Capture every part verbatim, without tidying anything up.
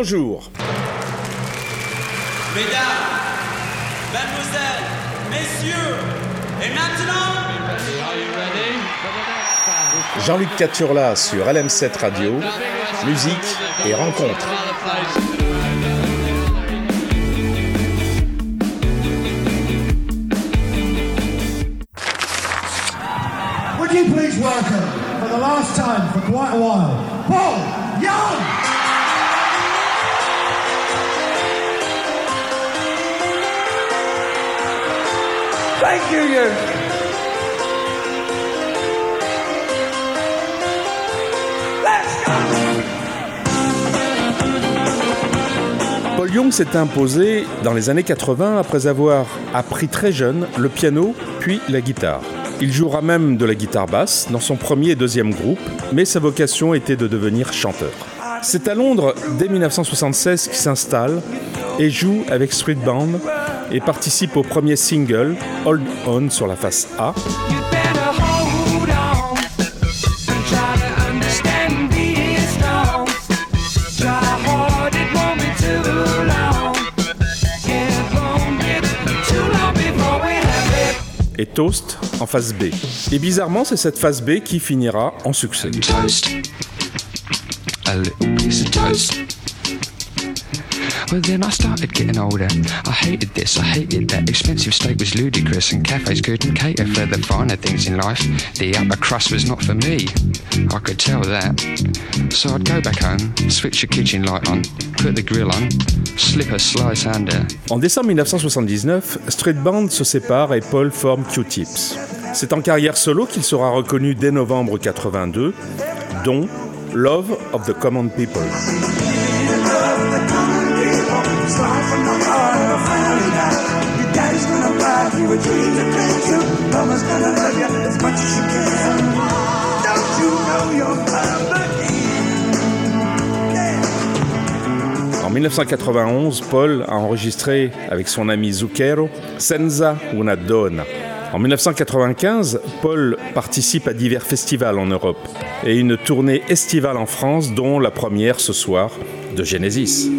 Bonjour. Mesdames, Mademoiselles, Messieurs, et maintenant... Jean-Luc Caturla sur L M sept Radio, musique et rencontres. Would you please welcome, for the last time for quite a while, Paul Young! Thank you, you. Let's go. Paul Young s'est imposé dans les années quatre-vingts après avoir appris très jeune le piano puis la guitare. Il jouera même de la guitare basse dans son premier et deuxième groupe, mais sa vocation était de devenir chanteur. C'est à Londres, dès dix-neuf cent soixante-seize, qu'il s'installe et joue avec Street Band et participe au premier single, Hold On, sur la face A. Et Toast en face B. Et bizarrement, c'est cette face B qui finira en succès. Toast. A little piece of toast. Well, then I started getting older. I hated this, I hated that. Expensive steak was ludicrous and cafes couldn't cater for the finer things in life. The upper crust was not for me. I could tell that. So I'd go back home, switch the kitchen light on, put the grill on, slip a slice under. En décembre dix-neuf cent soixante-dix-neuf, Street Band se sépare et Paul forme Q-Tips. C'est en carrière solo qu'il sera reconnu dès novembre quatre-vingt-deux, dont Love of the Common People. En dix-neuf cent quatre-vingt-onze, Paul a enregistré avec son ami Zucchero Senza una donna. En dix-neuf cent quatre-vingt-quinze, Paul participe à divers festivals en Europe et une tournée estivale en France, dont la première ce soir de Genesis.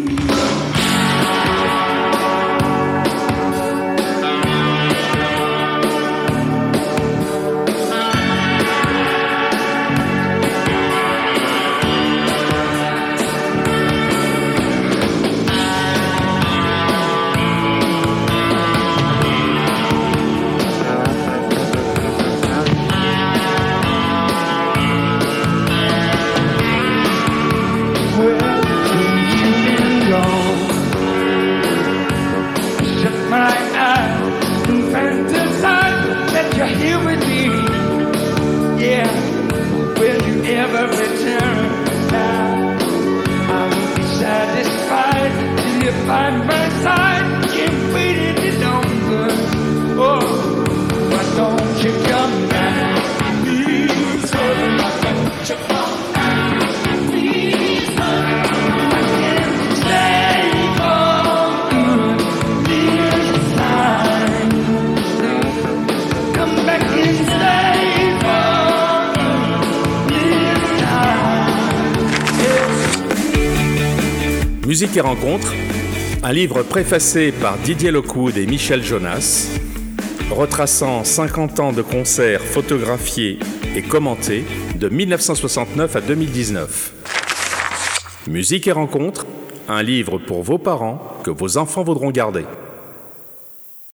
Musique et rencontres, un livre préfacé par Didier Lockwood et Michel Jonas, retraçant cinquante ans de concerts photographiés et commentés de dix-neuf cent soixante-neuf à deux mille dix-neuf. Musique et rencontres, un livre pour vos parents que vos enfants voudront garder.